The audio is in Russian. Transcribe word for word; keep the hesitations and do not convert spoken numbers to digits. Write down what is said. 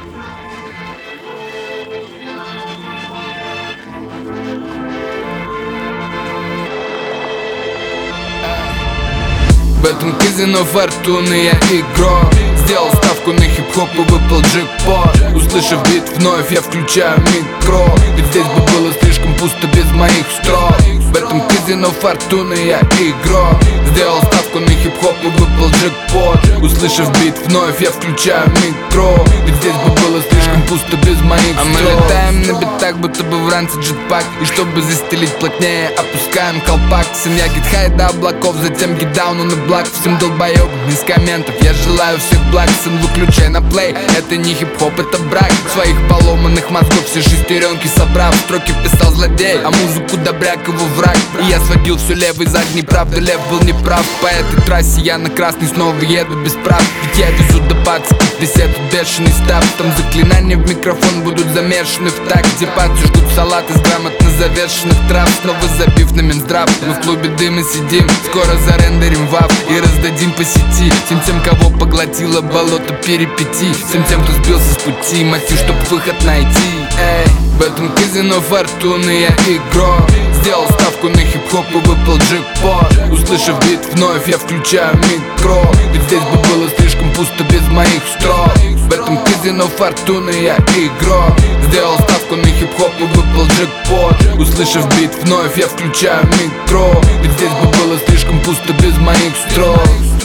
В этом казино фортуны я игрок. Сделал ставку на хип-хоп и выпал джекпот. Услышав бит вновь, я включаю микро, ведь здесь бы было слишком пусто без моих строк. В этом казино фортуны я игрок. Сделал ставку на хип-хоп и выпал джекпот. Услышав бит вновь, я включаю микро, ведь здесь бы было слишком пусто без моих строк. А мы летаем на битах, будто бы в ранце джетпак. И чтобы застелить плотнее, опускаем колпак. Семья гит-хай до облаков, затем гит-дауну на блак. Всем долбоёбам без комментов, я желаю всех благ. Сын, выключай на плей, это не хип-хоп, это брак. Своих поломанных мозгов все шестеренки собрав, строки писал злодей, а музыку добряк его враг. И я сводил все левый задний, правда лев был неправ. По этой трассе я на красный снова еду без прав. Ведь я везу до паца, десятый бешеный став. Там заклинания в микрофон будут замешаны в такт. Где пацы ждут салат из грамотно завешенных трав. Снова забив на Минздрав, мы в клубе дыма сидим. Скоро зарендерим вав и раздадим по сети всем тем, кого поглотила болото перипетий. Всем тем, кто сбился с пути, мотив, чтоб выход найти. Эй, в этом казино фортуны я игрок. Сделал ставку на хип-хоп и выпал джекпот. Услышав бит вновь, я включаю микро, ведь здесь бы было слишком пусто без моих строк. В этом казино фортуны я игрок. Сделал ставку на хип-хоп и выпал джекпот. Услышав бит вновь, я включаю микро, ведь здесь бы было слишком пусто без моих строк.